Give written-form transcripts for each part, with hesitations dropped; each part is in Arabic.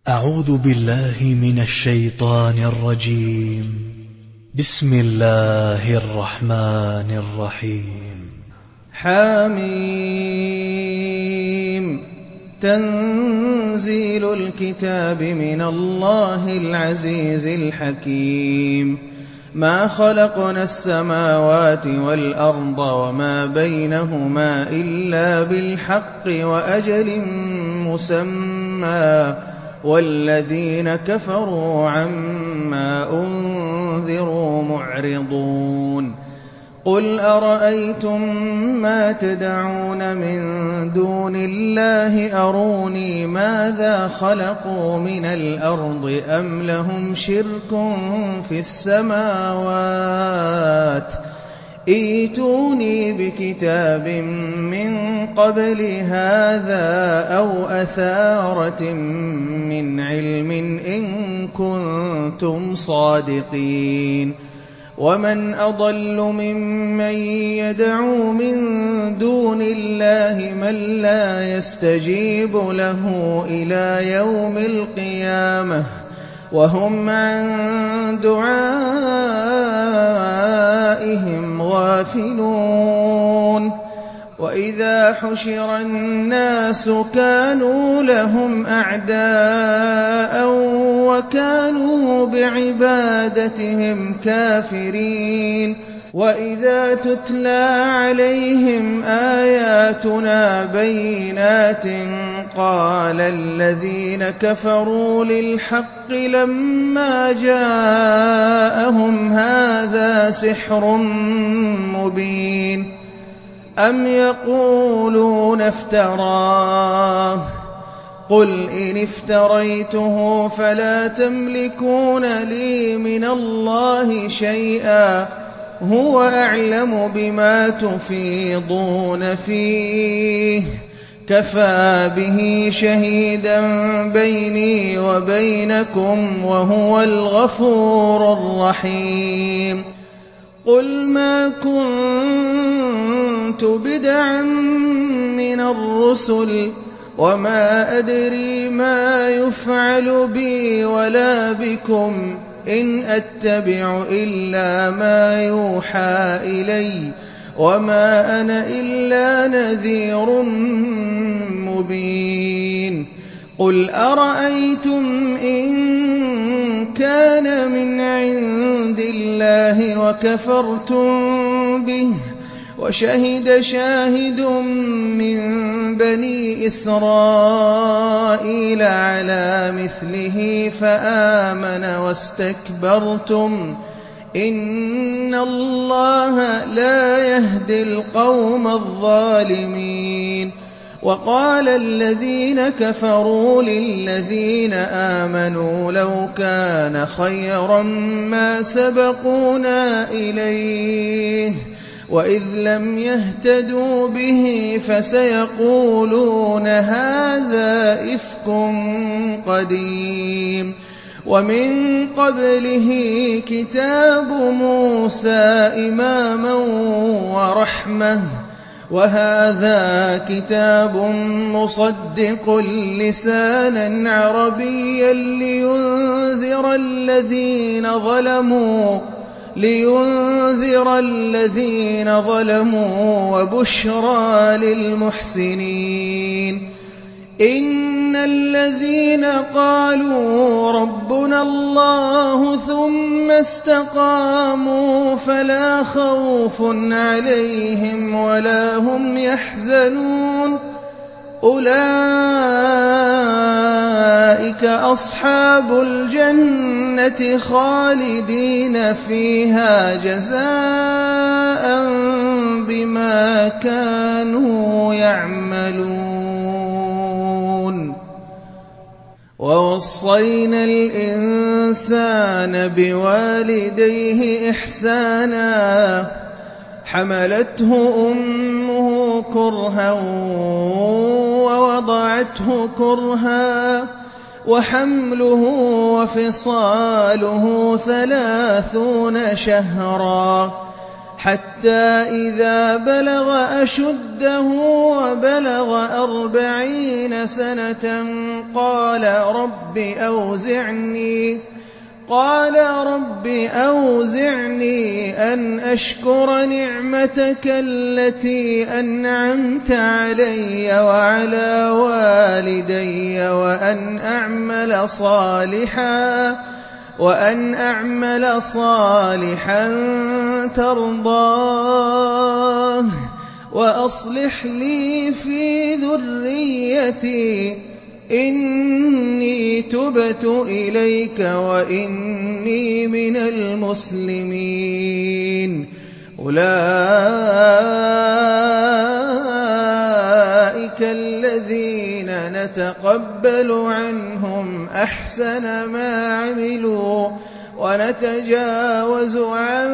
أعوذ بالله من الشيطان الرجيم. بسم الله الرحمن الرحيم. حميم. تنزيل الكتاب من الله العزيز الحكيم. ما خلقنا السماوات والأرض وما بينهما إلا بالحق وأجل مسمى، والذين كفروا عما أنذروا معرضون. قل أرأيتم ما تدعون من دون الله أروني ماذا خلقوا من الأرض أم لهم شرك في السماوات؟ ائتوني بكتاب من قبل هذا أو أثارة من علم إن كنتم صادقين. ومن أضل ممن يدعو من دون الله من لا يستجيب له إلى يوم القيامة وهم عن دعائهم غافلون. وإذا حشر الناس كانوا لهم أعداء وكانوا بعبادتهم كافرين. وإذا تتلى عليهم آياتنا بينات قال الذين كفروا للحق لما جاءهم هذا سحر مبين. أم يقولون افتراه؟ قل إن افتريته فلا تملكون لي من الله شيئا هو أعلم بما تفيضون فيه كفى به شهيدا بيني وبينكم وهو الغفور الرحيم. قل ما كنت بدعا من الرسل وما أدري ما يفعل بي ولا بكم إن أتبع إلا ما يوحى إلي وما أنا إلا نذير مبين. قل أرأيتم إن كان من عند الله وكفرتم به وشهد شاهد من بني إسرائيل على مثله فآمن واستكبرتم إن الله لا يهدي القوم الظالمين. وقال الذين كفروا للذين آمنوا لو كان خيرا ما سبقونا إليه وإذ لم يهتدوا به فسيقولون هذا إفك قديم. ومن قبله كتاب موسى إماما ورحمة وهذا كتاب مصدق لسانا عربيا لينذر الذين ظلموا وبشرى للمحسنين. إن الذين قالوا ربنا الله ثم استقاموا فلا خوف عليهم ولا هم يحزنون أولئك أصحاب الجنة خالدين فيها جزاء بما كانوا يعملون. ووصينا الإنسان بوالديه إحسانا حملته أمه كرها ووضعته كرها وحمله وفصاله 30 شهرا حَتَّىٰ إِذَا بَلَغَ أَشُدَّهُ وَبَلَغَ 40 سَنَةً قَالَ رَبِّ أَوْزِعْنِي أَنْ أَشْكُرَ نِعْمَتَكَ الَّتِي أَنْعَمْتَ عَلَيَّ وَعَلَىٰ وَالِدَيَّ وَأَنْ أَعْمَلَ صَالِحًا تَرْضَاهُ وَأَصْلِحْ لِي فِي ذُرِّيَّتِي إِنِّي تُبْتُ إِلَيْكَ وَإِنِّي مِنَ الْمُسْلِمِينَ أُولَٰئِكَ الَّذِينَ نَتَقَبَّلُ عَنْهُمْ أَحْسَنَ مَا عَمِلُوا وَنَتَجَاوَزُ عَن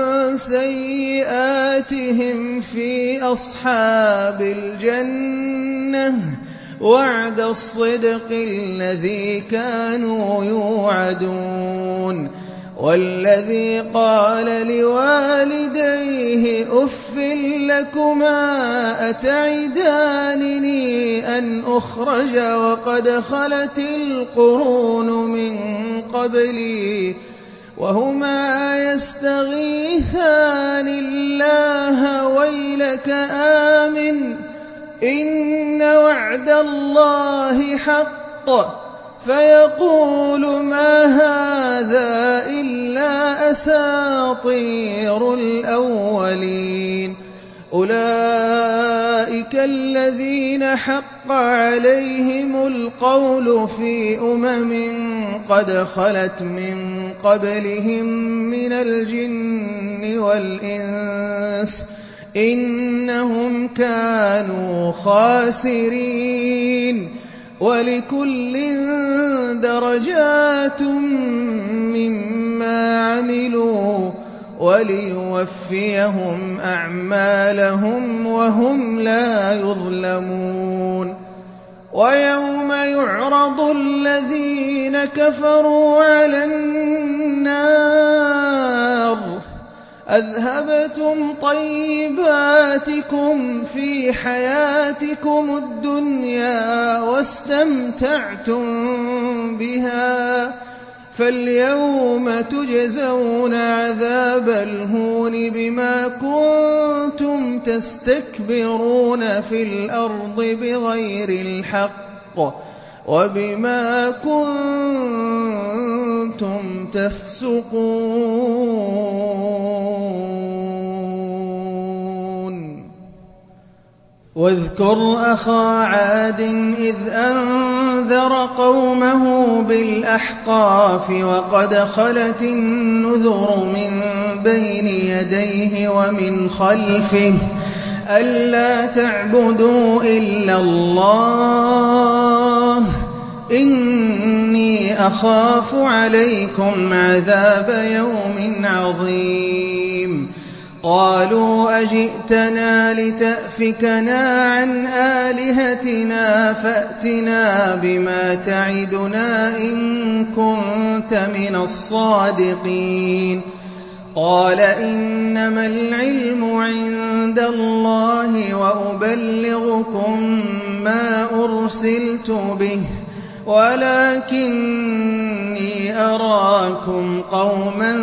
سَيِّئَاتِهِمْ فِي أَصْحَابِ الْجَنَّةِ ۖ وَعْدَ الصِّدْقِ الَّذِي كَانُوا يُوعَدُونَ وَالَّذِي قَالَ لِوَالِدَيْهِ أُفٍّ لَّكُمَا أَتَعِدَانِنِي أَنْ أُخْرَجَ وَقَدْ خَلَتِ الْقُرُونُ مِن قَبْلِي وَهُمَا يَسْتَغِيثَانِ اللَّهَ وَيْلَكَ آمِنْ إِنَّ وَعْدَ اللَّهِ حَقٌّ فَيَقُولُ مَا هَٰذَا إِلَّا أَسَاطِيرُ الْأَوَّلِينَ أُولَٰئِكَ الَّذِينَ حَقَّ عَلَيْهِمُ الْقَوْلُ فِي قَدْ خَلَتْ مِن قَبْلِهِم مِّنَ الْجِنِّ وَالْإِنسِ ۖ إِنَّهُمْ كَانُوا خَاسِرِينَ وَلِكُلٍّ دَرَجَاتٌ مِّمَّا عَمِلُوا وَلِيُوَفِّيَهُمْ أَعْمَالَهُمْ وَهُمْ لَا يُظْلَمُونَ وَيَوْمَ يُعْرَضُ الَّذِينَ كَفَرُوا عَلَى النَّارِ أَذْهَبْتُمْ طَيِّبَاتِكُمْ فِي حَيَاتِكُمُ الدُّنْيَا وَاسْتَمْتَعْتُم بِهَا فَالْيَوْمَ تُجْزَوْنَ عَذَابَ الْهُونِ بِمَا كُنتُمْ تَسْتَكْبِرُونَ فِي الْأَرْضِ بِغَيْرِ الْحَقِّ وَبِمَا كُنتُمْ تَفْسُقُونَ وَاذْكُرْ أَخَا عَادٍ إِذْ أَنذَرَ قَوْمَهُ بِالْأَحْقَافِ وَقَدْ خَلَتِ النُّذُرُ مِن بَيْنِ يَدَيْهِ وَمِنْ خَلْفِهِ أَلَّا تَعْبُدُوا إِلَّا اللَّهَ إِنِّي أَخَافُ عَلَيْكُمْ عَذَابَ يَوْمٍ عَظِيمٍ قَالُوا أَجِئْتَنَا لِتَأْفِكَنَا عَنْ آلِهَتِنَا فَأْتِنَا بِمَا تَعِدُنَا إِن كُنتَ مِنَ الصَّادِقِينَ قَالَ إِنَّمَا الْعِلْمُ عِندَ اللَّهِ وَأُبَلِّغُكُم مَّا أُرْسِلْتُ بِهِ وَلَٰكِنِّي أَرَاكُمْ قَوْمًا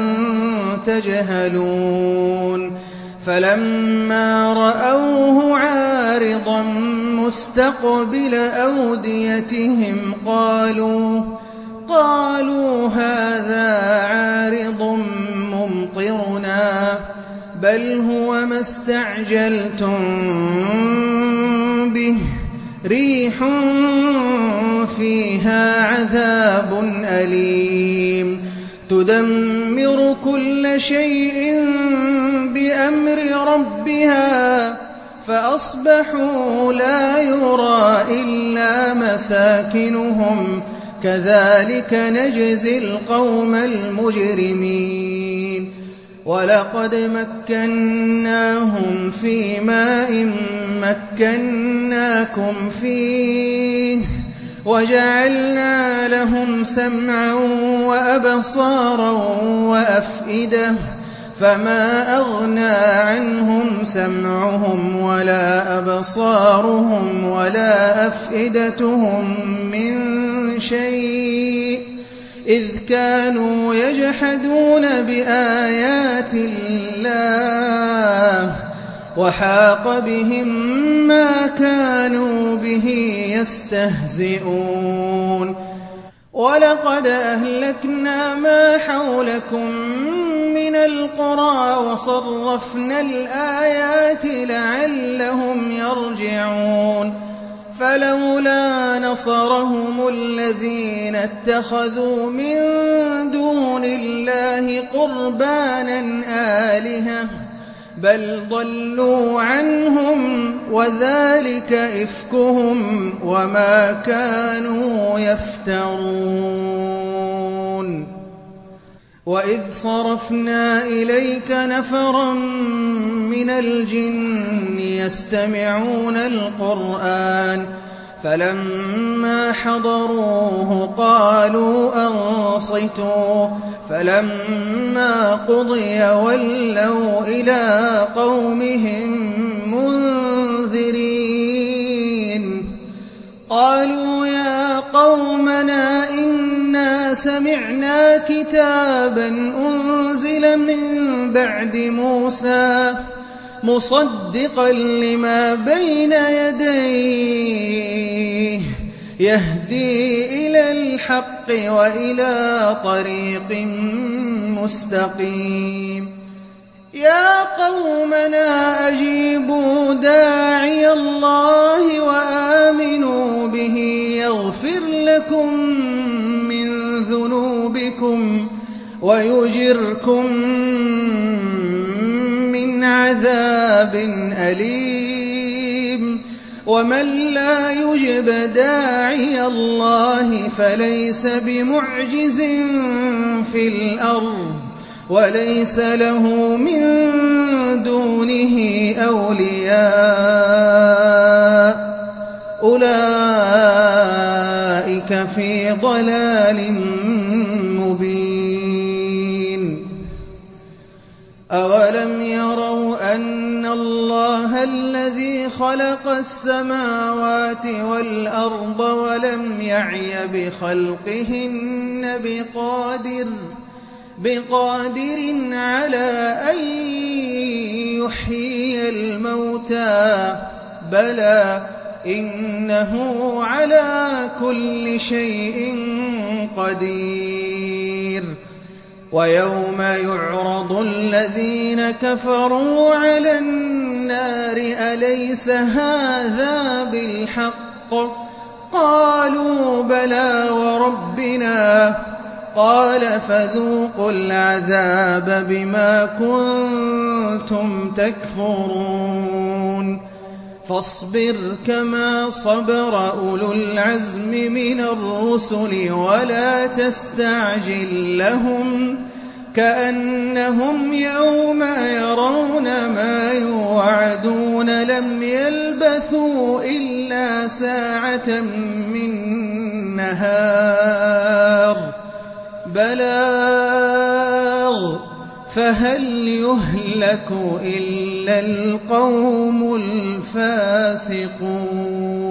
تَجْهَلُونَ فَلَمَّا رَأَوْهُ عَارِضًا مُّسْتَقْبِلَ أَوْدِيَتِهِمْ قَالُوا هَٰذَا عَارِضٌ مُّمْطِرُنَا بَلْ هُوَ مَا اسْتَعْجَلْتُم بِهِ رِيحٌ فِيهَا عَذَابٌ أَلِيمٌ تُدَمِّرُ كُلَّ شَيْءٍ بِأَمْرِ رَبِّهَا فَأَصْبَحُوا لَا يُرَىٰ إِلَّا مَسَاكِنُهُمْ ۚ كَذَٰلِكَ نَجْزِي الْقَوْمَ الْمُجْرِمِينَ وَلَقَدْ مَكَّنَّاهُمْ فِي مَاءٍ مَّكَّنَّاكُمْ فِيهِ وَجَعَلْنَا لَهُمْ سَمْعًا وَأَبْصَارًا وَأَفْئِدَةً فما أغنى عنهم سمعهم ولا أبصارهم ولا أفئدتهم من شيء إذ كانوا يجحدون بآيات الله وحاق بهم ما كانوا به يستهزئون ولقد أهلكنا ما حولكم من القرى وصرفنا الآيات لعلهم يرجعون فلولا نصرهم الذين اتخذوا من دون الله قربانا آلهة بل ضلوا عنهم وذلك إفكهم وما كانوا يفترون وإذ صرفنا إليك نفرا من الجن يستمعون القرآن فلما حضروه قالوا أنصتوا فلما قضي ولوا إلى قومهم منذرين قالوا يا قومنا إنا سمعنا كتابا أنزل من بعد موسى مصدقا لما بين يديه يهدي إلى الحق وإلى طريق مستقيم يا قومنا أجيبوا داعي الله وآمنوا به يغفر لكم من ذنوبكم ويجركم من عذاب أليم ومن لا يجب داعي الله فليس بمعجز في الأرض وليس له من دونه أولياء أولئك في ضلال مبين أولم يروا أن الله الذي خلق السماوات والأرض ولم يعي بخلقهن بقادر على أن يحيي الموتى بلى إنه على كل شيء قدير ويوم يعرض الذين كفروا على النار أليس هذا بالحق قالوا بلى وربنا قال فذوقوا العذاب بما كنتم تكفرون فاصبر كما صبر أولو العزم من الرسل ولا تستعجل لهم كأنهم يوم يرون ما يوعدون لم يلبثوا إلا ساعة من نهار بلاغ فهل يهلك إلا القوم الفاسقون